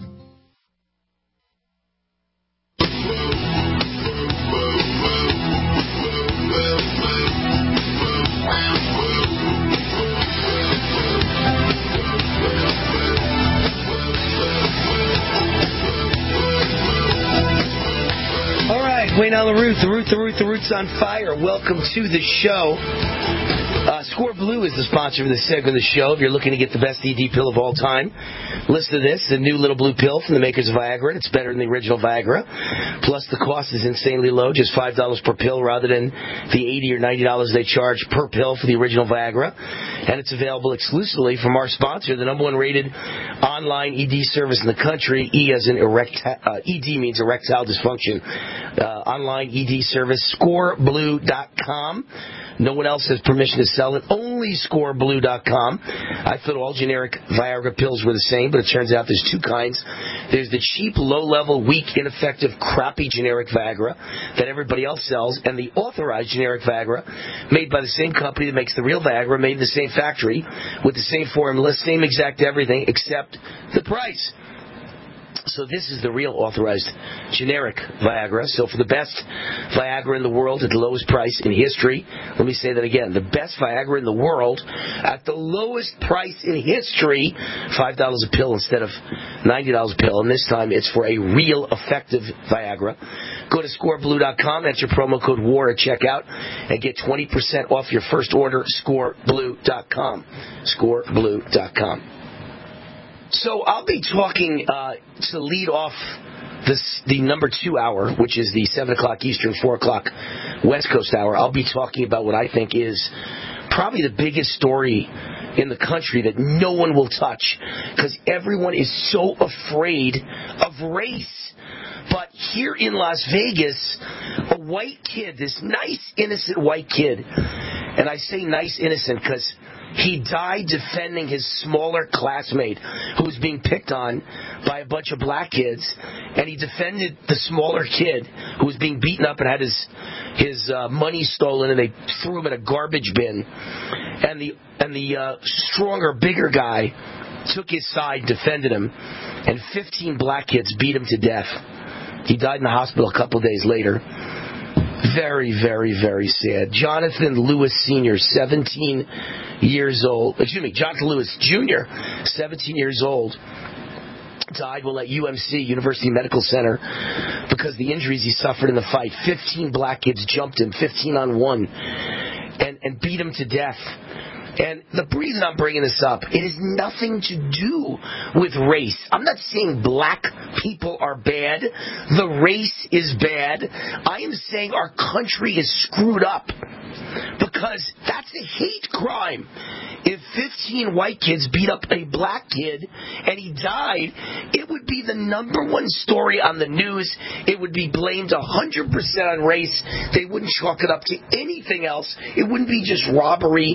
Wayne on the Root, the Root, the Root, the Root's on fire. Welcome to the show. Uh, Score Blue is the sponsor of this segment of the show. If you're looking to get the best E D pill of all time, listen to this. The new little blue pill from the makers of Viagra. It's better than the original Viagra. Plus, the cost is insanely low, just five dollars per pill rather than the eighty dollars or ninety dollars they charge per pill for the original Viagra. And it's available exclusively from our sponsor, the number one rated online E D service in the country. E as in erect, uh, E D means erectile dysfunction. Uh, online E D service, score blue dot com. No one else has permission to sell it. Only score blue dot com. I thought all generic Viagra pills were the same, but it turns out there's two kinds. There's the cheap, low-level, weak, ineffective, crappy generic Viagra that everybody else sells, and the authorized generic Viagra made by the same company that makes the real Viagra, made in the same factory, with the same formula, same exact everything, except the price. So this is the real authorized generic Viagra. So for the best Viagra in the world at the lowest price in history, let me say that again, the best Viagra in the world at the lowest price in history, five dollars a pill instead of ninety dollars a pill, and this time it's for a real effective Viagra. Go to score blue dot com, enter promo code WAR at checkout, and get twenty percent off your first order, score blue dot com. score blue dot com. So I'll be talking uh, to lead off this, the number two hour, which is the seven o'clock Eastern, four o'clock West Coast hour. I'll be talking about what I think is probably the biggest story in the country that no one will touch because everyone is so afraid of race. But here in Las Vegas, a white kid, this nice, innocent white kid, and I say nice, innocent because he died defending his smaller classmate who was being picked on by a bunch of black kids, and he defended the smaller kid who was being beaten up and had his his uh, money stolen, and they threw him in a garbage bin. And the and the uh, stronger, bigger guy took his side, defended him, and fifteen black kids beat him to death. He died in the hospital a couple days later. Very, very, very sad. Jonathan Lewis Senior, seventeen years old. Excuse me, Jonathan Lewis Junior, seventeen years old, died while at U M C, University Medical Center, because of the injuries he suffered in the fight. fifteen black kids jumped him, fifteen on one, and, and beat him to death. And the reason I'm bringing this up, it has nothing to do with race. I'm not saying black people are bad. The race is bad. I am saying our country is screwed up because that's a hate crime. If fifteen white kids beat up a black kid and he died, it would be the number one story on the news. It would be blamed one hundred percent on race. They wouldn't chalk it up to anything else. It wouldn't be just robbery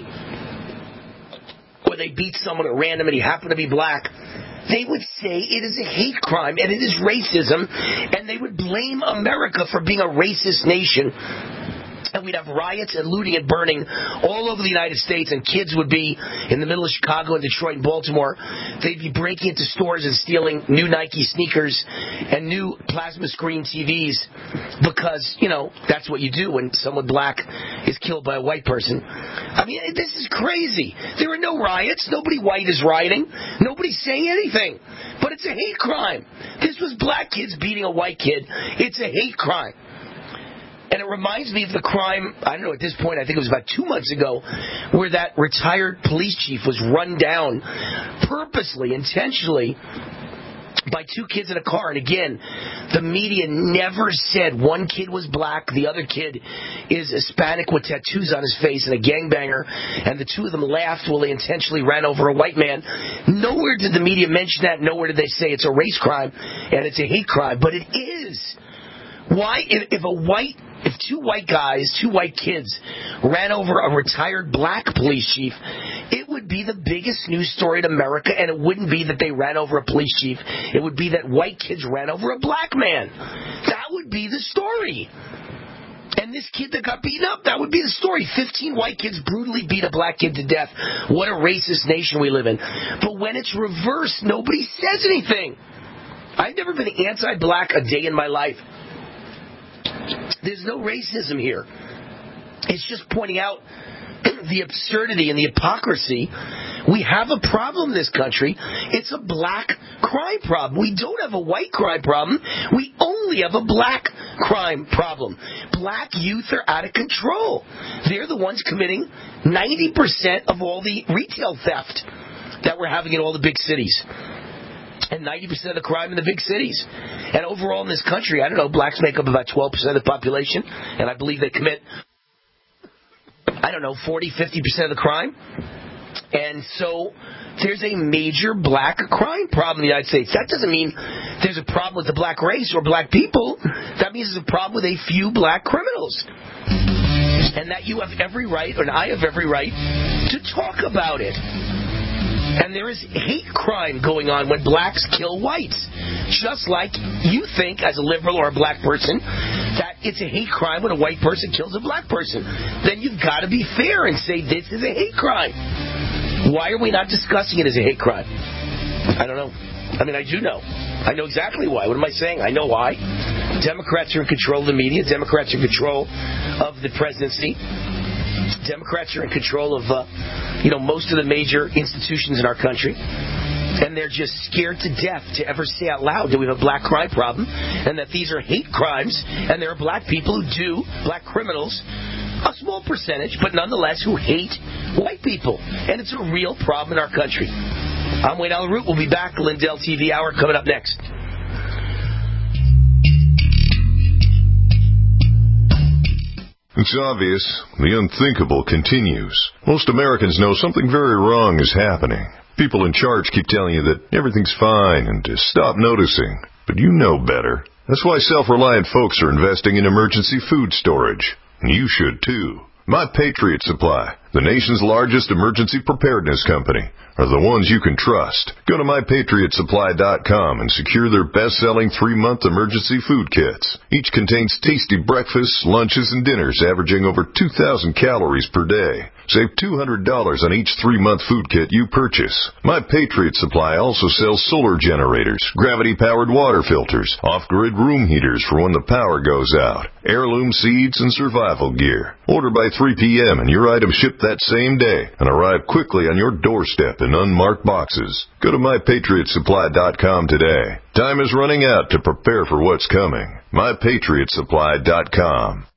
or they beat someone at random and he happened to be black. They would say it is a hate crime and it is racism, and they would blame America for being a racist nation. And we'd have riots and looting and burning all over the United States, and kids would be in the middle of Chicago and Detroit and Baltimore. They'd be breaking into stores and stealing new Nike sneakers and new plasma screen T Vs because, you know, that's what you do when someone black is killed by a white person. I mean, this is crazy. There are no riots. Nobody white is rioting. Nobody's saying anything. But it's a hate crime. This was black kids beating a white kid. It's a hate crime. And it reminds me of the crime, I don't know, at this point, I think it was about two months ago, where that retired police chief was run down purposely, intentionally, by two kids in a car. And again, the media never said one kid was black, the other kid is Hispanic with tattoos on his face and a gangbanger, and the two of them laughed while they intentionally ran over a white man. Nowhere did the media mention that. Nowhere did they say it's a race crime and it's a hate crime. But it is. Why, if, if a white, if two white guys, two white kids ran over a retired black police chief, it would be the biggest news story in America, and it wouldn't be that they ran over a police chief. It would be that white kids ran over a black man. That would be the story. And this kid that got beaten up, that would be the story. Fifteen white kids brutally beat a black kid to death. What a racist nation we live in. But when it's reversed, nobody says anything. I've never been anti-black a day in my life. There's no racism here. It's just pointing out the absurdity and the hypocrisy. We have a problem in this country. It's a black crime problem. We don't have a white crime problem. We only have a black crime problem. Black youth are out of control. They're the ones committing ninety percent of all the retail theft that we're having in all the big cities. And ninety percent of the crime in the big cities. And overall in this country, I don't know, blacks make up about twelve percent of the population. And I believe they commit, I don't know, forty, fifty percent of the crime. And so there's a major black crime problem in the United States. That doesn't mean there's a problem with the black race or black people. That means there's a problem with a few black criminals. And that you have every right, and I have every right, to talk about it. And there is hate crime going on when blacks kill whites. Just like you think, as a liberal or a black person, that it's a hate crime when a white person kills a black person. Then you've got to be fair and say this is a hate crime. Why are we not discussing it as a hate crime? I don't know. I mean, I do know. I know exactly why. What am I saying? I know why. Democrats are in control of the media. Democrats are in control of the presidency. Democrats are in control of, uh, you know, most of the major institutions in our country. And they're just scared to death to ever say out loud that we have a black crime problem and that these are hate crimes and there are black people who do, black criminals, a small percentage, but nonetheless who hate white people. And it's a real problem in our country. I'm Wayne Allyn Root. We'll be back. Lindell T V Hour coming up next. It's obvious. The unthinkable continues. Most Americans know something very wrong is happening. People in charge keep telling you that everything's fine and to stop noticing. But you know better. That's why self-reliant folks are investing in emergency food storage. And you should too. My Patriot Supply, the nation's largest emergency preparedness company, are the ones you can trust. Go to my patriot supply dot com and secure their best-selling three-month emergency food kits. Each contains tasty breakfasts, lunches, and dinners averaging over two thousand calories per day. Save two hundred dollars on each three-month food kit you purchase. My Patriot Supply also sells solar generators, gravity-powered water filters, off-grid room heaters for when the power goes out, heirloom seeds, and survival gear. Order by three p.m. and your items ship that same day and arrive quickly on your doorstep in unmarked boxes. Go to my patriot supply dot com today. Time is running out to prepare for what's coming. my patriot supply dot com.